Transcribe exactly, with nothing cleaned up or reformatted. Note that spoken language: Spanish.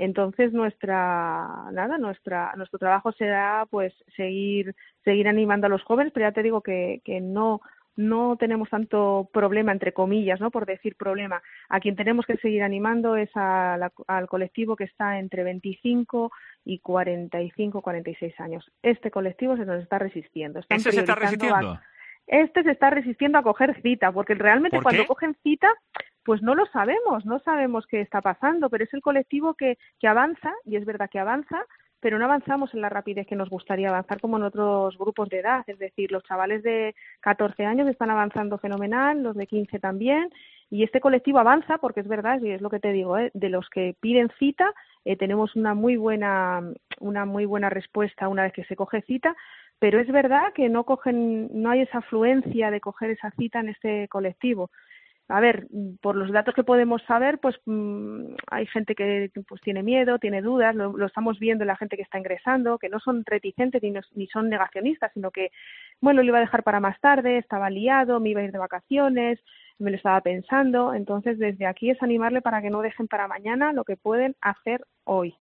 Entonces nuestra nada nuestra nuestro trabajo será pues seguir seguir animando a los jóvenes, pero ya te digo que que no no tenemos tanto problema, entre comillas, ¿no? Por decir problema. A quien tenemos que seguir animando es a la, al colectivo que está entre veinticinco y cuarenta y cinco, cuarenta y seis años. Este colectivo se nos está resistiendo. Están ¿Ese se está priorizando a, resistiendo? este se está resistiendo a coger cita, porque realmente ¿Por cuando qué? cogen cita, pues no lo sabemos, no sabemos qué está pasando, pero es el colectivo que, que avanza, y es verdad que avanza, pero no avanzamos en la rapidez que nos gustaría avanzar como en otros grupos de edad. Es decir, los chavales de catorce años están avanzando fenomenal, los de quince también, y este colectivo avanza porque es verdad, y es lo que te digo, ¿eh? De los que piden cita, eh, tenemos una muy buena una muy buena respuesta una vez que se coge cita, pero es verdad que no cogen, no hay esa afluencia de coger esa cita en este colectivo. A ver, por los datos que podemos saber, pues mmm, hay gente que pues tiene miedo, tiene dudas, lo, lo estamos viendo en la gente que está ingresando, que no son reticentes ni, no, ni son negacionistas, sino que, bueno, lo iba a dejar para más tarde, estaba liado, me iba a ir de vacaciones, me lo estaba pensando. Entonces, desde aquí es animarle para que no dejen para mañana lo que pueden hacer hoy.